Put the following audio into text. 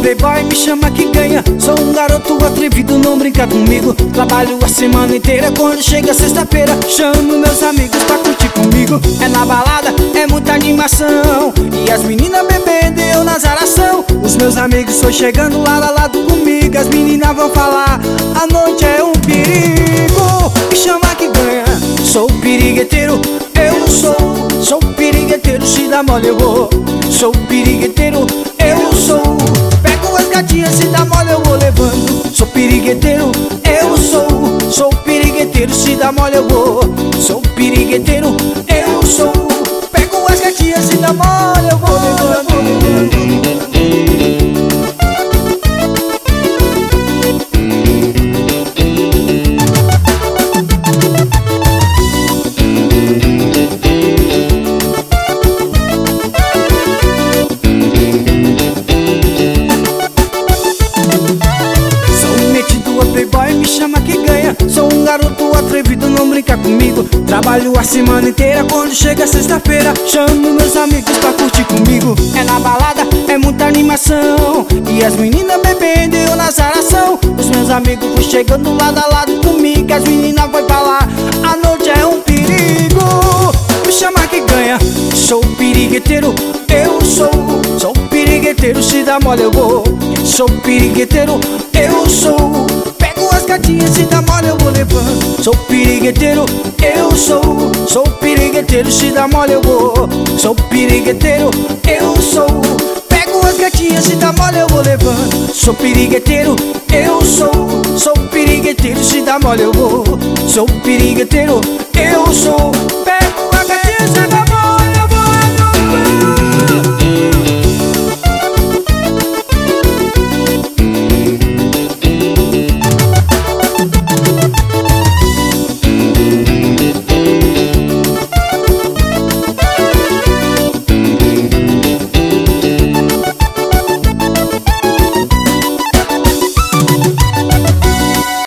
playboy, me chama que ganha. Sou um garoto atrevido, não brinca comigo. Trabalho a semana inteira, quando chega sexta-feira chamo meus amigos pra curtir comigo. É na balada, é muita animação, e as meninas bebendo e eu na zaração. Os meus amigos foi chegando lado a lado comigo. As meninas vão falar, a noite é um perigo. Me chama que ganha, sou pirigueteiro, eu sou pirigueteiro, se dá mole eu vou. Sou pirigueteiro, eu sou. Pego as gatinhas, se dá mole eu vou levando. Sou pirigueteiro, eu sou pirigueteiro, se dá mole eu vou. Sou pirigueteiro, eu sou. Pego as gatinhas, se dá mole eu vou levando. Playboy, me chama que ganha. Sou um garoto atrevido, não brinca comigo. Trabalho a semana inteira, quando chega sexta-feira chamo meus amigos pra curtir comigo. É na balada, é muita animação, e as meninas bebendo e eu na zaração. Os meus amigos vão chegando lado a lado comigo. As meninas vão falar, a noite é um perigo. Me chama que ganha, sou pirigueteiro, eu sou pirigueteiro, se dá mole eu vou. Sou pirigueteiro, eu sou. Pego as gatinhas, se dá mole eu vou levando. Sou pirigueteiro, eu sou pirigueteiro, se dá mole eu vou. Sou pirigueteiro, eu sou. Pego as gatinhas, se dá mole eu vou levando. Sou pirigueteiro, eu sou pirigueteiro, se dá mole eu vou. Sou pirigueteiro, eu sou.